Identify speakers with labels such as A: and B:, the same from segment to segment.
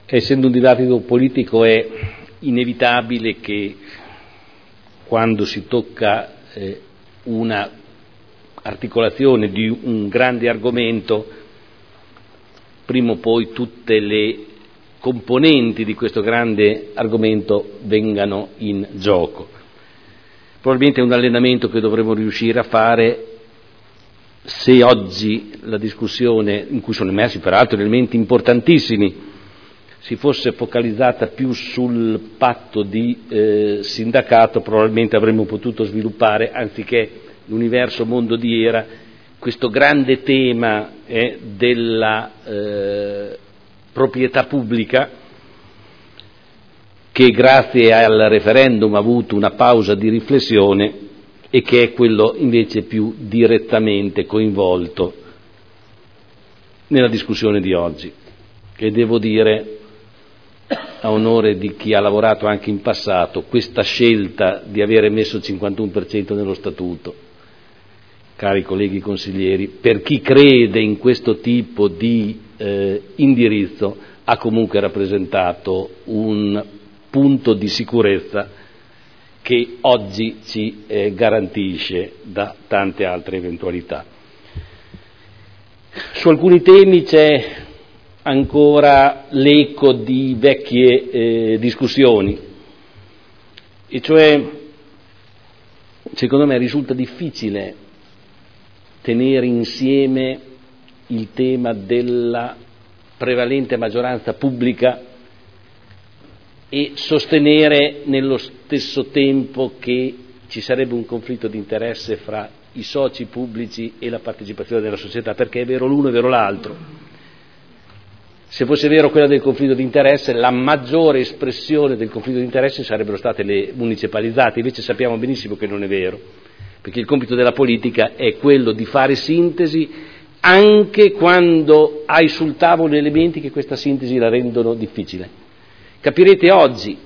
A: Essendo un dibattito politico è inevitabile che quando si tocca una articolazione di un grande argomento, prima o poi tutte le componenti di questo grande argomento vengano in gioco. Probabilmente è un allenamento che dovremo riuscire a fare se oggi la discussione, in cui sono emersi peraltro elementi importantissimi, si fosse focalizzata più sul patto di sindacato, probabilmente avremmo potuto sviluppare, anziché l'universo mondo di Era, questo grande tema della proprietà pubblica, che grazie al referendum ha avuto una pausa di riflessione e che è quello invece più direttamente coinvolto nella discussione di oggi, che devo dire, a onore di chi ha lavorato anche in passato, questa scelta di avere messo il 51% nello statuto, cari colleghi consiglieri, per chi crede in questo tipo di indirizzo ha comunque rappresentato un punto di sicurezza che oggi ci garantisce da tante altre eventualità. Su alcuni temi c'è ancora l'eco di vecchie discussioni, e cioè secondo me risulta difficile tenere insieme il tema della prevalente maggioranza pubblica e sostenere nello stesso tempo che ci sarebbe un conflitto di interesse fra i soci pubblici e la partecipazione della società, perché è vero l'uno e vero l'altro. Se fosse vero quella del conflitto di interesse, la maggiore espressione del conflitto di interesse sarebbero state le municipalizzate, invece sappiamo benissimo che non è vero, perché il compito della politica è quello di fare sintesi anche quando hai sul tavolo elementi che questa sintesi la rendono difficile. Capirete oggi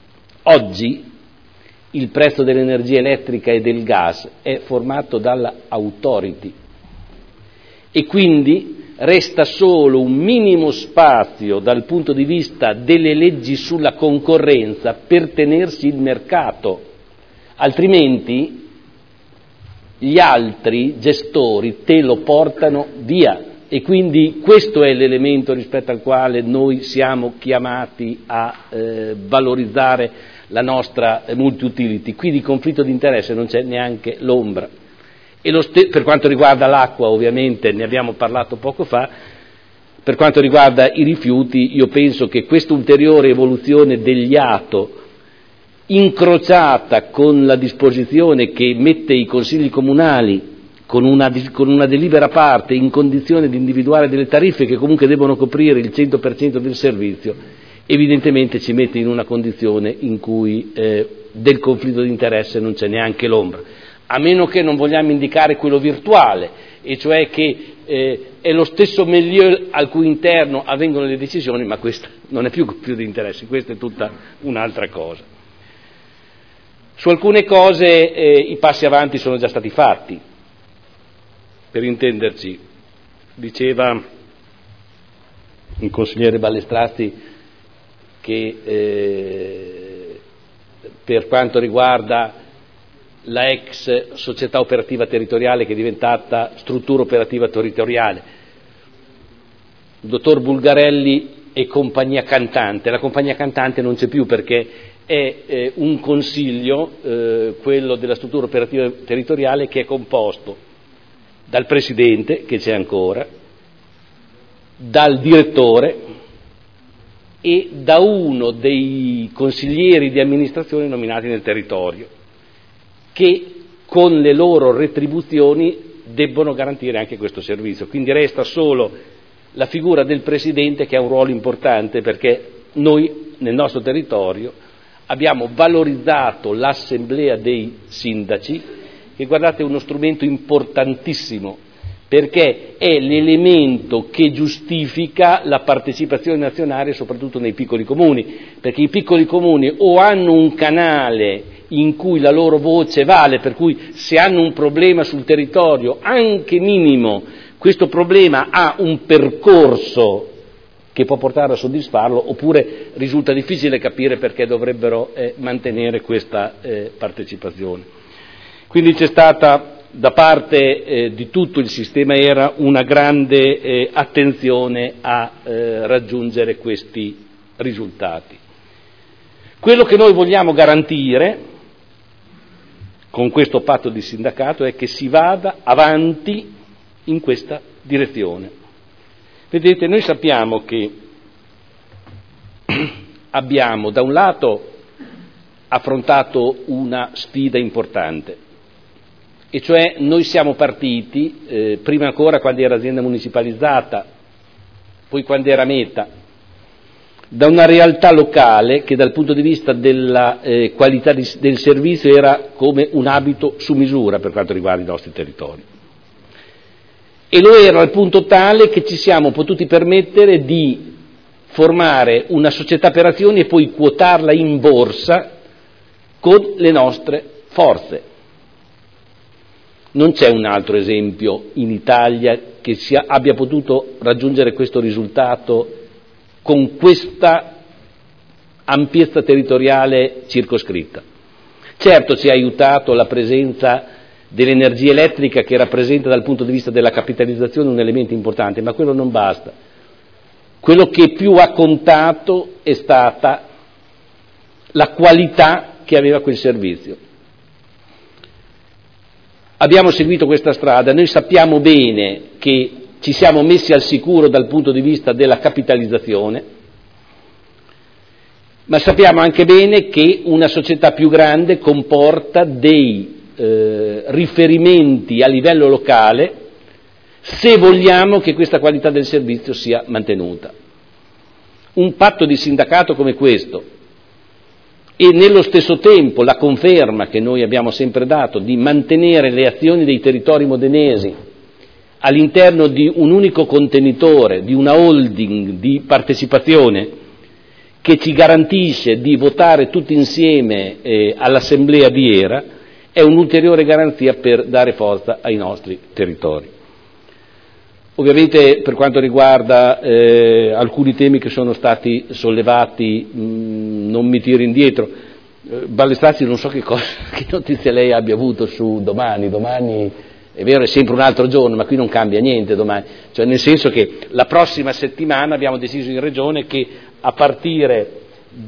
A: il prezzo dell'energia elettrica e del gas è formato dalla Authority e quindi resta solo un minimo spazio dal punto di vista delle leggi sulla concorrenza per tenersi il mercato, altrimenti gli altri gestori te lo portano via, e quindi questo è l'elemento rispetto al quale noi siamo chiamati a valorizzare la nostra multi-utility. Qui di conflitto di interesse non c'è neanche l'ombra. E per quanto riguarda l'acqua, ovviamente ne abbiamo parlato poco fa. Per quanto riguarda i rifiuti, io penso che questa ulteriore evoluzione degli ATO, incrociata con la disposizione che mette i consigli comunali con una delibera a parte in condizione di individuare delle tariffe che comunque devono coprire il 100% del servizio, evidentemente ci mette in una condizione in cui del conflitto di interesse non c'è neanche l'ombra, a meno che non vogliamo indicare quello virtuale, e cioè che è lo stesso milieu al cui interno avvengono le decisioni, ma questo non è più conflitto di interessi, questa è tutta un'altra cosa. Su alcune cose i passi avanti sono già stati fatti. Per intenderci, diceva il consigliere Ballestrazzi che per quanto riguarda la ex società operativa territoriale che è diventata struttura operativa territoriale, il dottor Bulgarelli e compagnia cantante, la compagnia cantante non c'è più perché è un consiglio, quello della struttura operativa territoriale, che è composto dal presidente, che c'è ancora, dal direttore e da uno dei consiglieri di amministrazione nominati nel territorio, che con le loro retribuzioni debbono garantire anche questo servizio. Quindi resta solo la figura del presidente, che ha un ruolo importante, perché noi nel nostro territorio abbiamo valorizzato l'assemblea dei sindaci, che guardate è uno strumento importantissimo, perché è l'elemento che giustifica la partecipazione nazionale soprattutto nei piccoli comuni, perché i piccoli comuni o hanno un canale in cui la loro voce vale, per cui se hanno un problema sul territorio, anche minimo, questo problema ha un percorso che può portare a soddisfarlo, oppure risulta difficile capire perché dovrebbero mantenere questa partecipazione. Quindi c'è stata da parte di tutto il sistema ERA una grande attenzione a raggiungere questi risultati. Quello che noi vogliamo garantire con questo patto di sindacato è che si vada avanti in questa direzione. Vedete, noi sappiamo che abbiamo da un lato affrontato una sfida importante, e cioè noi siamo partiti, prima ancora quando era azienda municipalizzata, poi quando era Meta, da una realtà locale che dal punto di vista della qualità del servizio era come un abito su misura per quanto riguarda i nostri territori. E lo era al punto tale che ci siamo potuti permettere di formare una società per azioni e poi quotarla in borsa con le nostre forze. Non c'è un altro esempio in Italia che abbia potuto raggiungere questo risultato con questa ampiezza territoriale circoscritta. Certo ci ha aiutato la presenza dell'energia elettrica, che rappresenta dal punto di vista della capitalizzazione un elemento importante, ma quello non basta. Quello che più ha contato è stata la qualità che aveva quel servizio. Abbiamo seguito questa strada, noi sappiamo bene che ci siamo messi al sicuro dal punto di vista della capitalizzazione, ma sappiamo anche bene che una società più grande comporta dei riferimenti a livello locale se vogliamo che questa qualità del servizio sia mantenuta. Un patto di sindacato come questo e nello stesso tempo la conferma che noi abbiamo sempre dato di mantenere le azioni dei territori modenesi all'interno di un unico contenitore, di una holding di partecipazione che ci garantisce di votare tutti insieme all'assemblea di ERA, è un'ulteriore garanzia per dare forza ai nostri territori. Ovviamente per quanto riguarda alcuni temi che sono stati sollevati, non mi tiro indietro. Ballestazzi, non so che notizie lei abbia avuto su domani. Domani è vero, è sempre un altro giorno, ma qui non cambia niente domani, cioè nel senso che la prossima settimana abbiamo deciso in Regione che a partire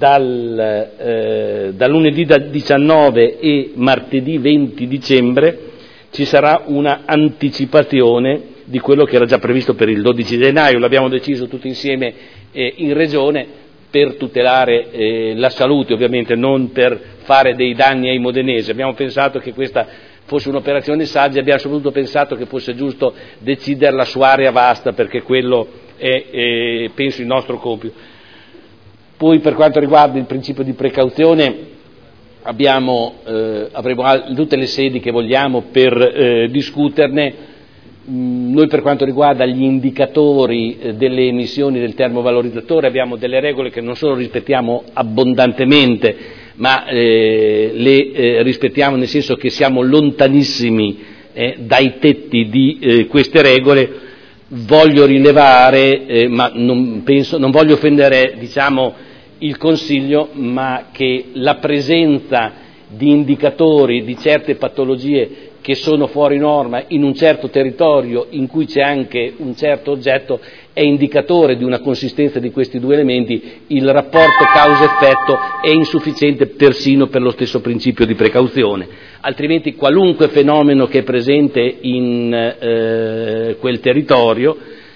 A: dal lunedì 19 e martedì 20 dicembre ci sarà una anticipazione di quello che era già previsto per il 12 gennaio, l'abbiamo deciso tutti insieme in Regione per tutelare la salute, ovviamente non per fare dei danni ai modenesi. Abbiamo pensato che questa fosse un'operazione saggia, abbiamo soprattutto pensato che fosse giusto deciderla su area vasta, perché quello è penso il nostro compito. Poi per quanto riguarda il principio di precauzione avremo tutte le sedi che vogliamo per discuterne. Noi per quanto riguarda gli indicatori delle emissioni del termovalorizzatore abbiamo delle regole che non solo rispettiamo abbondantemente, ma le rispettiamo nel senso che siamo lontanissimi dai tetti di queste regole. Voglio rilevare, ma non voglio offendere il Consiglio, ma che la presenza di indicatori di certe patologie che sono fuori norma in un certo territorio in cui c'è anche un certo oggetto è indicatore di una consistenza di questi due elementi. Il rapporto causa-effetto è insufficiente persino per lo stesso principio di precauzione, altrimenti qualunque fenomeno che è presente in quel territorio,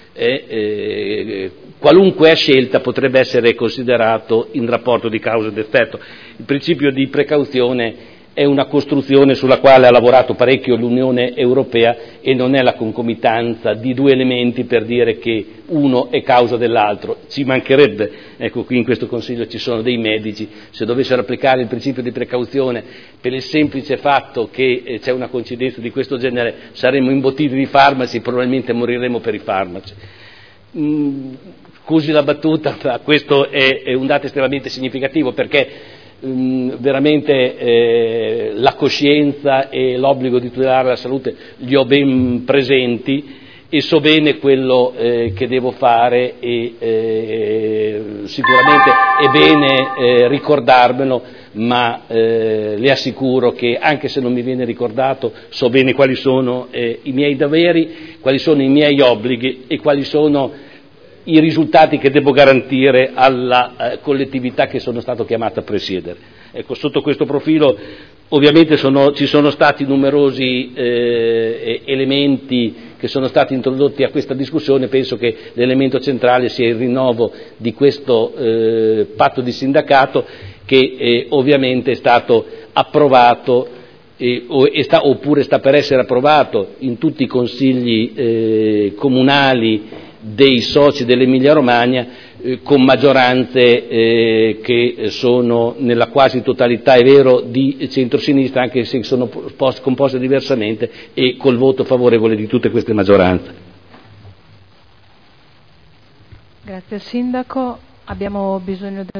A: qualunque scelta potrebbe essere considerato in rapporto di causa ed effetto. Il principio di precauzione è una costruzione sulla quale ha lavorato parecchio l'Unione Europea e non è la concomitanza di due elementi per dire che uno è causa dell'altro, ci mancherebbe. Ecco, qui in questo Consiglio ci sono dei medici, se dovessero applicare il principio di precauzione per il semplice fatto che c'è una coincidenza di questo genere saremmo imbottiti di farmaci, probabilmente moriremmo per i farmaci. Scusi la battuta, ma questo è un dato estremamente significativo, perché veramente la coscienza e l'obbligo di tutelare la salute li ho ben presenti e so bene quello che devo fare e sicuramente è bene ricordarmelo, ma le assicuro che anche se non mi viene ricordato so bene quali sono i miei doveri, quali sono i miei obblighi e quali sono i risultati che devo garantire alla collettività che sono stato chiamato a presiedere. Ecco, sotto questo profilo ovviamente ci sono stati numerosi elementi che sono stati introdotti a questa discussione. Penso che l'elemento centrale sia il rinnovo di questo patto di sindacato che ovviamente è stato approvato oppure sta per essere approvato in tutti i consigli comunali dei soci dell'Emilia Romagna con maggioranze che sono nella quasi totalità, è vero, di centrosinistra, anche se sono composte diversamente, e col voto favorevole di tutte queste maggioranze.
B: Grazie al Sindaco. Abbiamo bisogno